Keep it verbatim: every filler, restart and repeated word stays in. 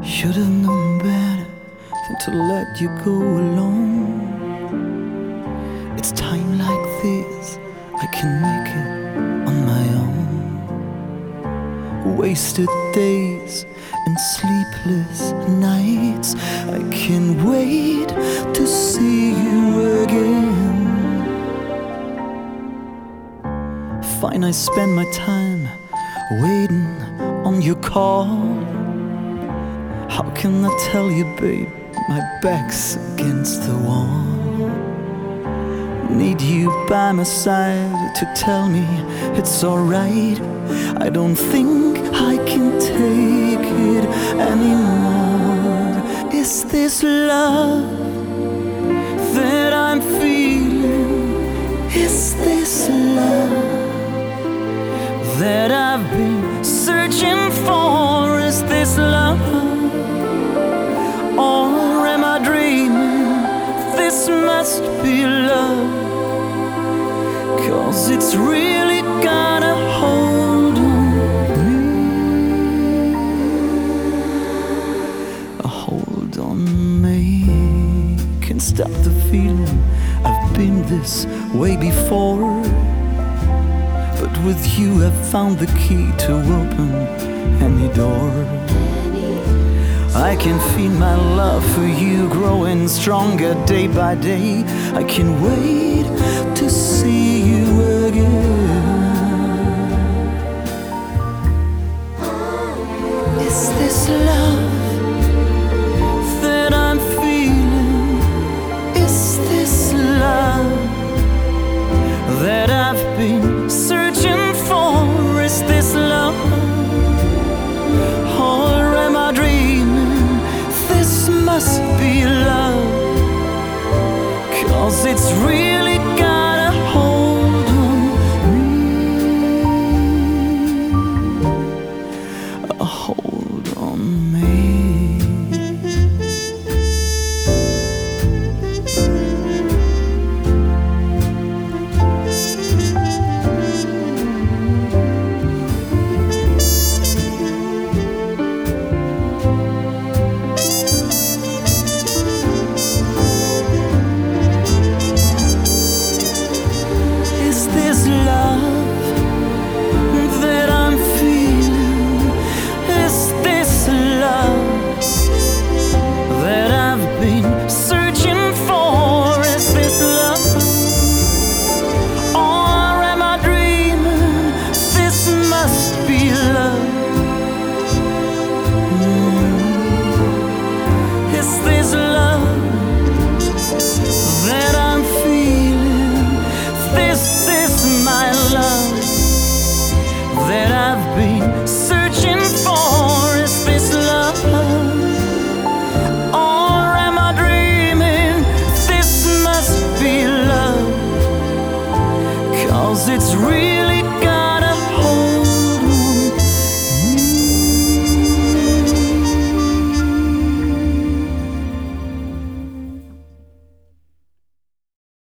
Should have known better than to let you go alone. It's time like this I can make it on my own. Wasted days and sleepless nights, I can't wait to see you again. Fine, I spend my time waiting on your call. How can I tell you, babe, my back's against the wall. Need you by my side to tell me it's alright. I don't think I can take it anymore. Is this love that I'm feeling? Is this love that I've been searching for? Is this love? Or am I dreaming? This must be love, 'cause it's really got a hold on me. A hold on me. Can't stop the feeling, I've been this way before, but with you I've found the key to open any door. I can feel my love for you growing stronger day by day. I can't wait to see you again. Is this love that I'm feeling? Is this love that I've been searching for? Is this love? Or am I dreaming? This must be love, 'cause it's really got a hold on me. A hold on me. That I've been searching for? Is this love? Or am I dreaming? This must be love, 'cause it's real.